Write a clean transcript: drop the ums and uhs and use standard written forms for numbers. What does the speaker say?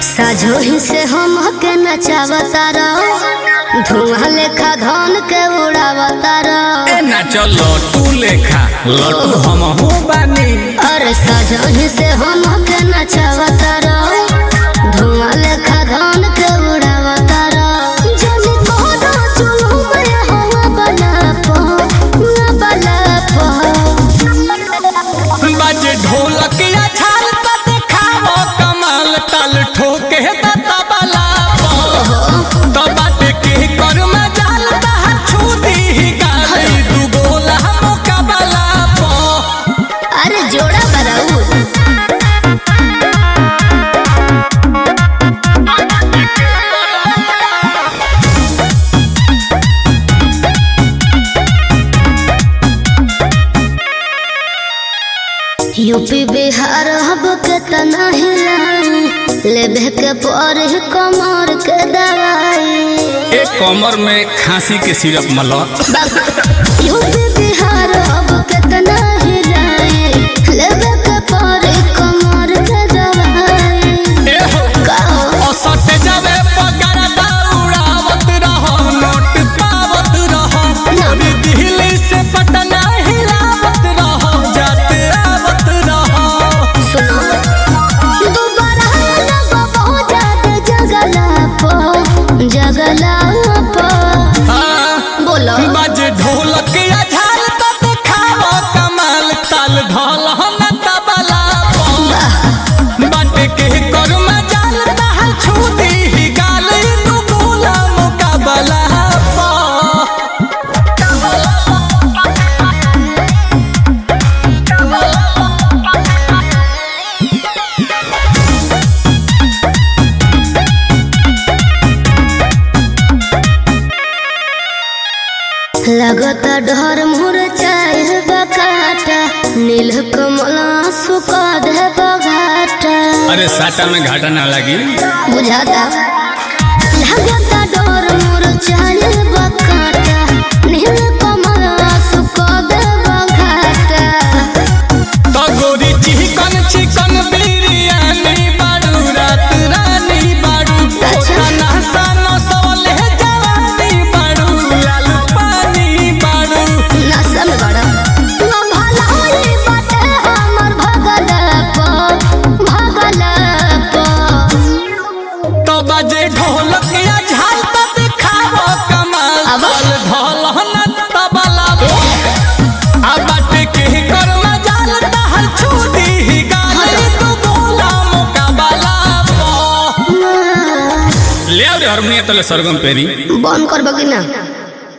साझोही से हम के नचावता रहो, धुआं लेखा धन के उड़ावता रहो। नाचो लटू लेखा लटू हम हो बानी। अरे साझोही से हम के नचावता रहो, धुआं लेखा धन के उड़ावता रहो। जनी कोना चुलू में हवा बलापो ना बलापो। बाजे ढोलक या झाल त देखावो कमाल, ताल ठोके त तबला तो बाटे के कर में जाल त छूदी ही गाली दू गोला मुकाबला पो। अरे जोड़ा बराऊ यूपी बिहार हब के तना हिलाई, लेबे के पर कमर के दवाई। एक कमर में खांसी के सिरप मला। यूपी बिहार हब के तना हिलाई, लेबे के पर कमर के दवाई। ओ सट जावे पगार दौड़ावत रहो, नोट पावत रहो, पूरी दिल्ली से पटना हिलावत रहो, जाते आवत रहो। सुनो दोबारा लगो बहुत ज्यादा जगला पो बोलो। बाजे ढोलक या झाल त देखावो कमाल, ताल ढोल न तबला पो। बाटे के कर में जाल त छूदी ही गाल दू गोला मुकाबला पो। लगता डर मोर चाहे बकाटा, नील कमला सुका दे बघाटा। अरे साटा में घाटा ना लगी। बुझाता लगता डर मोर चाहे बकाटा, नील कमला सुका दे बघाटा। तो गोरी चिकन चिकन बिरयानी बाड़ू, रात रानी बाड़ू, खाना सानो सोले जवानी बाड़ू, लाल पानी बाड़ू। नशा में बड़ा ना भलाई बाटे हमर भगला पो। तो बाजे ढोलक या झाल त दिखावो कमाल, ताल ढोल न तबला पो। आ बाटे के कर में जाल त छूदी ही गाली दू गोला मुकाबला पो। ले आओ रे हारमोनियम तले सरगम पेरी बंद कर बगी ना।